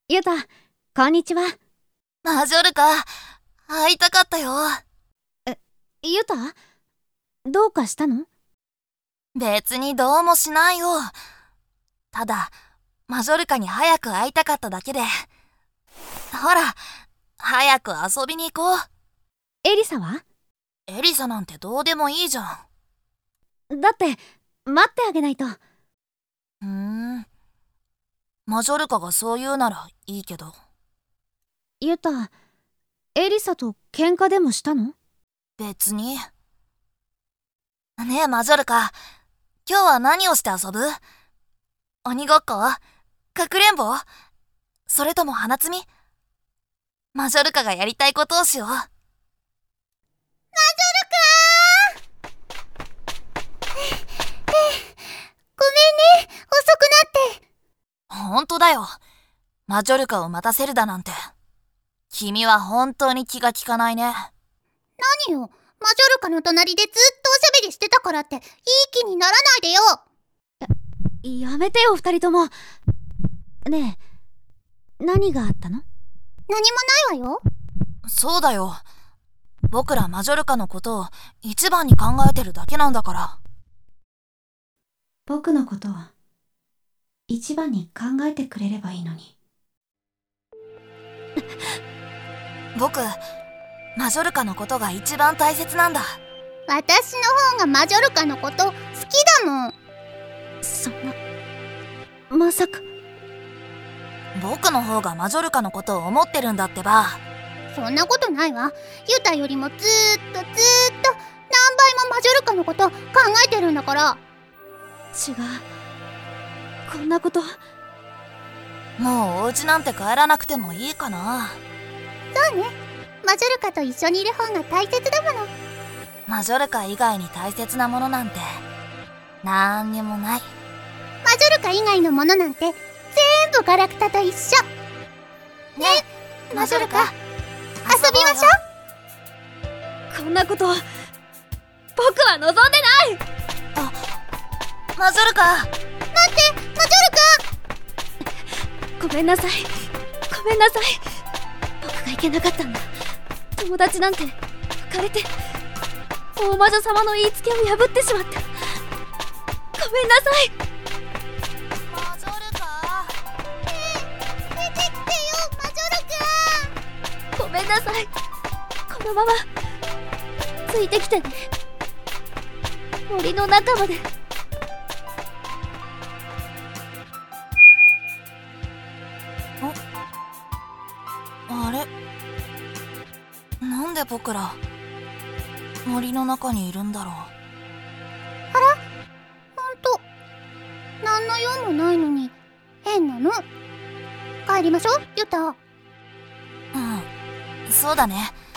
ユタ、こんにちは。 マジョルカ、会いたかったよ。 ユタ、どうかしたの？ 別にどうもしないよ。ただ、マジョルカに早く会いたかっただけで。ほら、早く遊びに行こう。 エリサは？ エリサなんてどうでもいいじゃん。 だって、待ってあげないと。 マジョルカがそう言うならいいけど。 ユタ、エリサと喧嘩でもしたの？ 別に。ねえマジョルカ、今日は何をして遊ぶ？鬼ごっこ？かくれんぼ？それとも花摘み？マジョルカがやりたいことをしよう。マジョルカーごめんね、遅くなって。 ほんとだよ。マジョルカを待たせるだなんて。君は本当に気が利かないね。 何よ、マジョルカの隣でずっとおしゃべりしてたからっていい気にならないでよ。 やめてよ、二人とも。ねえ、何があったの？ 何もないわよ。 そうだよ。僕らマジョルカのことを一番に考えてるだけなんだから。 僕のことを一番に考えてくれればいいのに。 僕、マジョルカのことが一番大切なんだ。 私の方がマジョルカのこと好きだもん。 そんな、まさか。 僕の方がマジョルカのことを思ってるんだってば。 そんなことないわ。ユタよりもずーっと何倍もマジョルカのこと考えてるんだから。 違う、こんなこと。 もうお家なんて帰らなくてもいいかな。 そうね、マジョルカと一緒にいる方が大切だもの。 マジョルカ以外に大切なものなんてなんにもない。 マジョルカ以外のものなんて全部ガラクタと一緒ね。マジョルカ、遊びましょう。こんなこと僕は望んでない。 マジョルカ、 待って、マジョルカ。 ごめんなさい、ごめんなさい。僕がいけなかったんだ。友達なんて浮かれて大魔女様の言いつけを破ってしまった。ごめんなさい。 マジョルカ、 出てきてよ、マジョルカ。 ごめんなさい。このままついてきてね。森の中まで。 あれ、なんで僕ら森の中にいるんだろう。 あら、ほんと何の用もないのに変なの。帰りましょう、ユタ。 そうだね。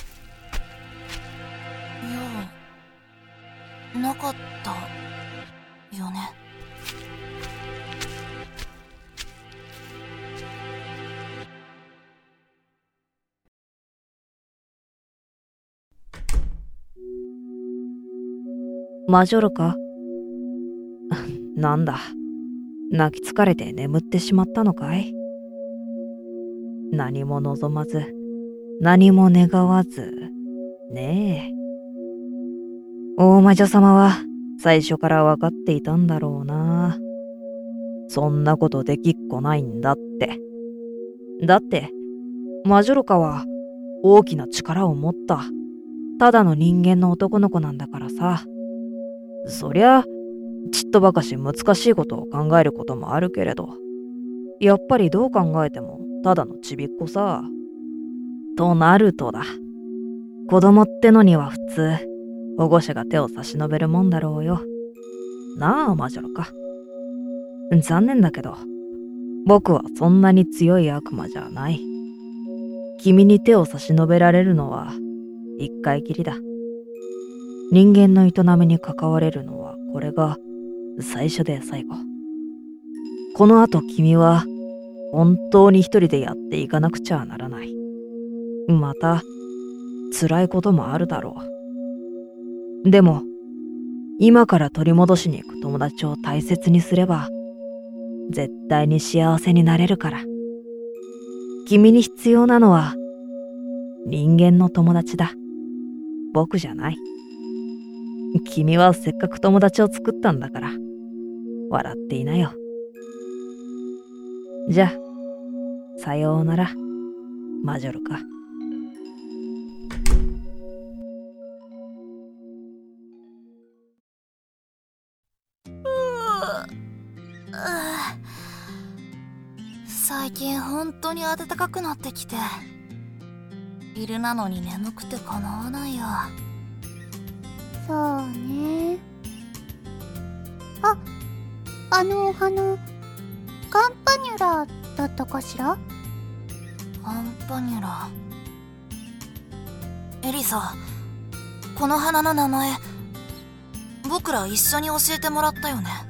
用なかったよね。 マジョルカなんだ、泣き疲れて眠ってしまったのかい？何も望まず、何も願わず、ねえ。大魔女様は最初から分かっていたんだろうな。そんなことできっこないんだって。だって、マジョルカは大きな力を持った、ただの人間の男の子なんだからさ。そりゃ、ちっとばかし難しいことを考えることもあるけれど、やっぱりどう考えてもただのちびっこさ。となるとだ。子供ってのには普通、保護者が手を差し伸べるもんだろうよ。なあ、マジョルカ。残念だけど、僕はそんなに強い悪魔じゃない。君に手を差し伸べられるのは一回きりだ。人間の営みに関われるのはこれが最初で最後。この後君は本当に一人でやっていかなくちゃならない。また辛いこともあるだろう。でも今から取り戻しに行く友達を大切にすれば絶対に幸せになれるから。 君に必要なのは人間の友達だ。僕じゃない。君はせっかく友達を作ったんだから笑っていなよ。じゃあさようならマジョルカ。 最近本当に暖かくなってきて、昼なのに眠くてかなわないよ。 そうね。あのお花、カンパニュラだったかしら？ カンパニュラ。エリサ、この花の名前僕ら一緒に教えてもらったよね。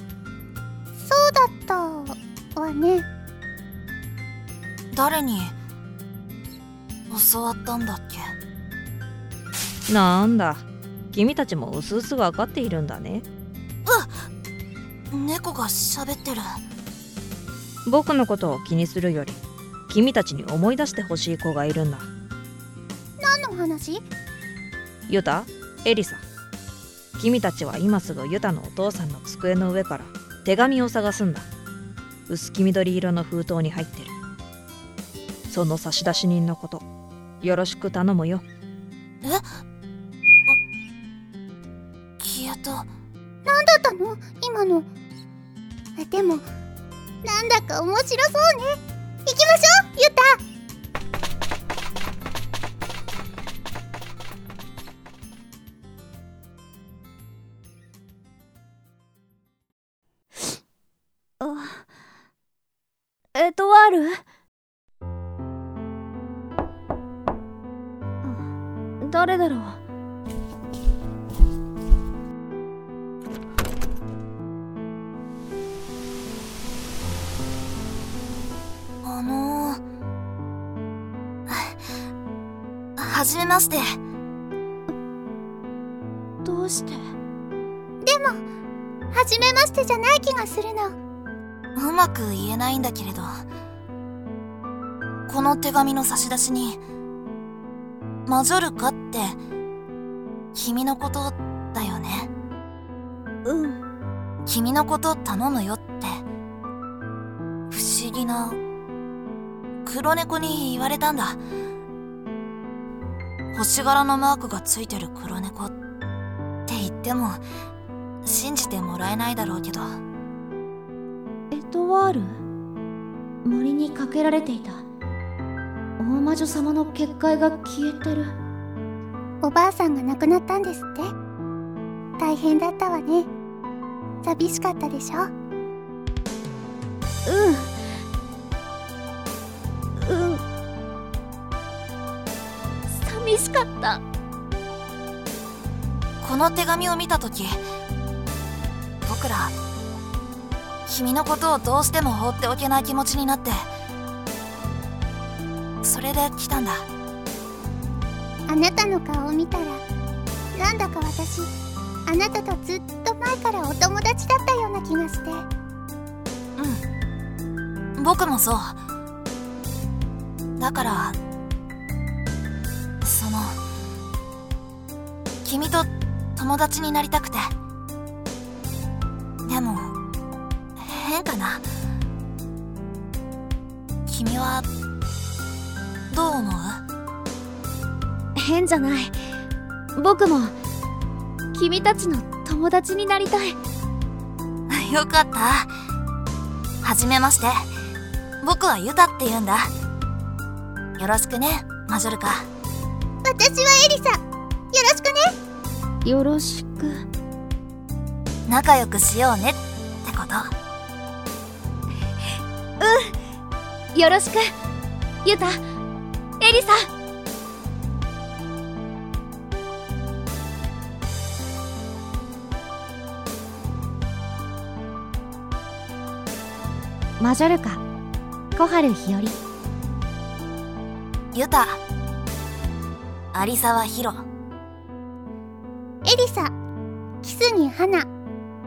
そうだったわね。 誰に教わったんだっけ？ なんだ、君たちもうすうす分かっているんだね。 猫が喋ってる。 僕のことを気にするより君たちに思い出してほしい子がいるんだ。 何の話？ ユタ、エリサ、君たちは今すぐユタのお父さんの机の上から手紙を探すんだ。薄黄緑色の封筒に入ってる。その差出人のことよろしく頼むよ。 消えた。 何だったの今の。でもなんだか面白そうね。行きましょう、ユタ。 エトワール？誰だろう？ はじめまして。 どうして？ でも初めましてじゃない気がするの。 うまく言えないんだけれど、この手紙の差出にマジョルカって君のことだよね。 うん。 君のこと頼むよって不思議な黒猫に言われたんだ。星柄のマークがついてる黒猫って言っても信じてもらえないだろうけど。 エトワール？森にかけられていた大魔女様の結界が消えてる。 おばあさんが亡くなったんですって。大変だったわね。寂しかったでしょ？ うん。寂しかった。 この手紙を見たとき、僕ら君のことをどうしても放っておけない気持ちになって、それで来たんだ。 あなたの顔を見たら、なんだか私あなたとずっと前からお友達だったような気がして。 うん、僕もそう。だから君と友達になりたくて。でも変かな。君はどう思う？ 変じゃない。僕も君たちの友達になりたい。 よかった。はじめまして。僕はユタって言うんだ。よろしくね、マジョルカ。 私はエリサ。よろしくね。 よろしく。 仲良くしようねってこと。 よろしくユタ、エリサ。マジョルカ、小春日和。 ユタ、有沢ヒロ。 エリサ、キスに花。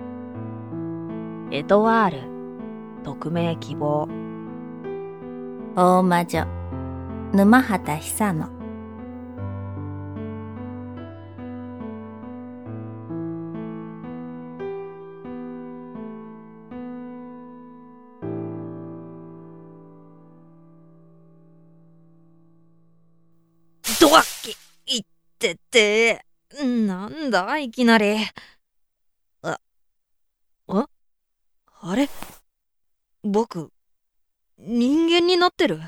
エトワール、匿名希望。 大魔女沼畑久乃。 ドワッキいってて、なんだいきなり。あれ、僕人間になってる。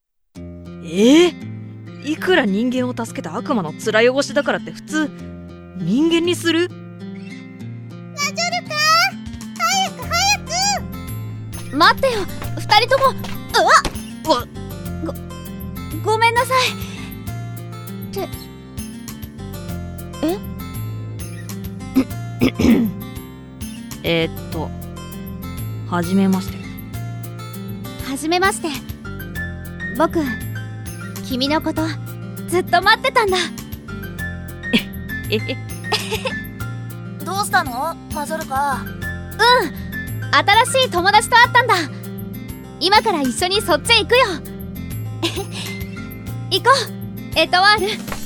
いくら人間を助けた悪魔の面汚しだからって普通人間にする？ マジョルカ、早く早く。 待ってよ、二人とも。ごめんなさい。 はじめまして。 はじめまして。僕、君のことずっと待ってたんだ。 どうしたのマジョルカ？ 新しい友達と会ったんだ。今から一緒にそっちへ行くよ。行こう、エトワール。